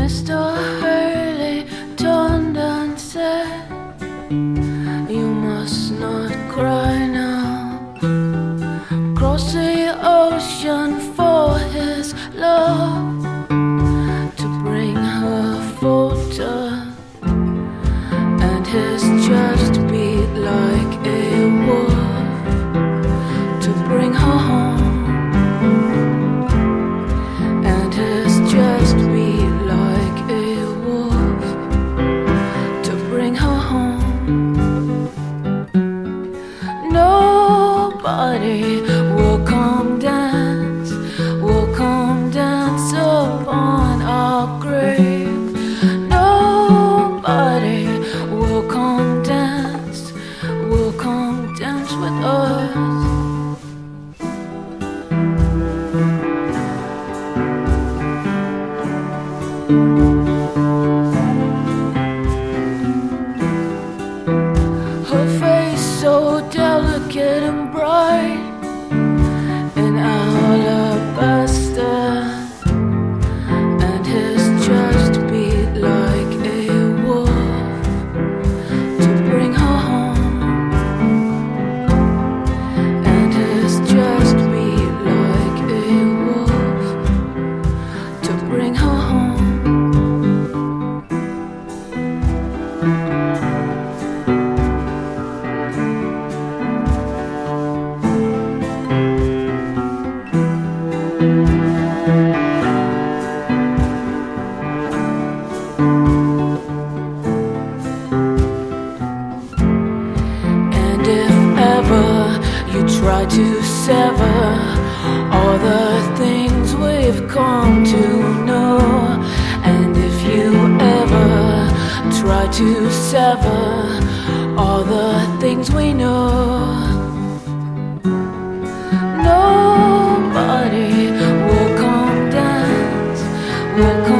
Mr. Hurley turned and said, "You must not cry now. Cross the ocean for his love, to bring her photo and his chest beat like a wolf, to bring her home, and his chest beat like a wolf, to bring her home. Nobody will come dance upon our grave. Nobody will come dance with us. Her face so delicate and bright in alabaster, and his chest beat like a wolf, to bring her home, and his chest beat like a wolf, to bring her home. And if ever you try to sever all the things we've come to know, and if you ever try to sever all the things we know, nobody will come dance, will come